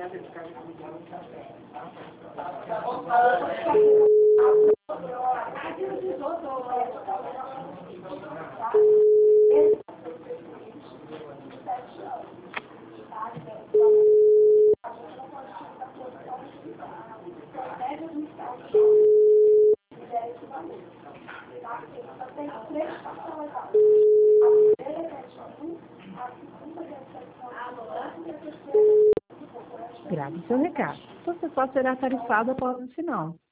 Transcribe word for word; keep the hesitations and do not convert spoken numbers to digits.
Grave seu recado. Você só será tarifado após o sinal.